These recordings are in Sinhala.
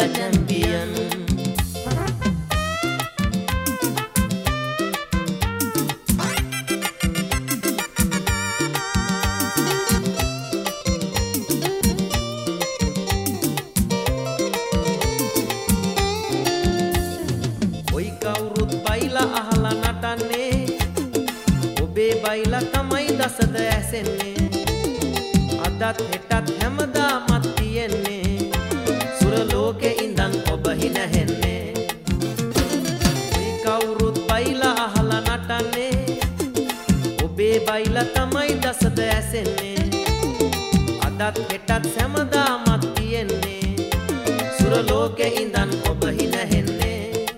බයිලා චැම්පියන්. ඔයි කවුරුත් බයිලා අහලා නටන්නේ, ඔබේ බයිලා තමයි දසද ඇසෙන්නේ. අදත් හෙටත් හැමදාමත් තියෙන්නේ, සුර ලෝකෙ ඉඳන් ඔබ හිනහෙන්නේ. ඔයි කවුරුත් බයිලා අහලා නටන්නේ, ඔබේ බයිලා තමයි දසද ඇසෙන්නේ. අදත් හෙටත් හැමදාමත් තියෙන්නේ, සුර ලෝකෙ ඉඳන් ඔබ හිනහෙන්නේ.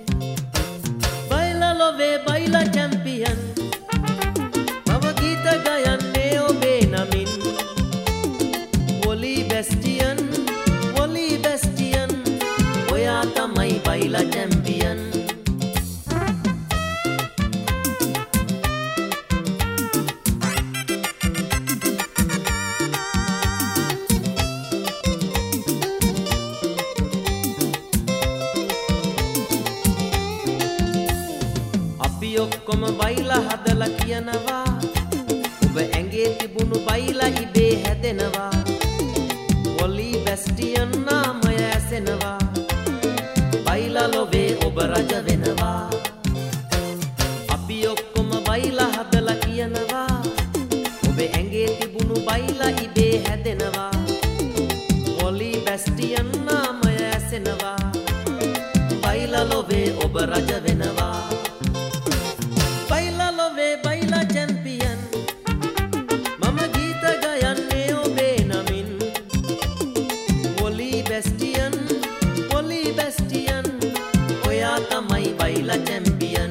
බයිලා ලොවේ බයිලා චැම්පියන්, මම ගීත ගයන්නේ ඔබේ නමින්. වොලි බැස්ටියන්, වොලි බැස්ටියන්, ඔයා තමයි බයිලා චැම්පියන්. අපි ඔක්කොම බයිලා හදලා කියනවා, ඔබ ඇඟේ තිබුණු බයිලා ඉබේ හැදෙනවා. වොලි බැස්ටියන් නාමය ඇසෙනවා, බයිලා ලොවේ ඔබ රජ වෙනවා. අපි ඔක්කොම බයිලා හදලා කියනවා, ඔබ ඇඟේ තිබුණු බයිලා ඉබේ හැදෙනවා. වොලි බැස්ටියන් නාමය ඇසෙනවා, බයිලා ලොවේ ඔබ රජ වෙනවා. බයිලා ලොවේ බයිලා චැම්පියන්, මම ගීත ගයන්නේ ඔබේ නමින්. වොලි බැස්ටියන්, වොලි බැස්ටියන්, ඔයා තමයි බයිලා චැම්පියන්.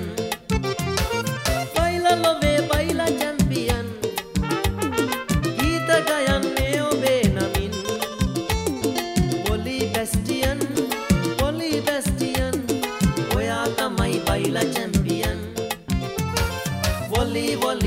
බයිලා ලොවේ බයිලා චැම්පියන්, ගීත ගයන්නේ ඔබේ නමින්. වොලි බැස්ටියන්, වොලි බැස්ටියන්, ඔයා තමයි බයිලා චැම්පියන්. Volley volley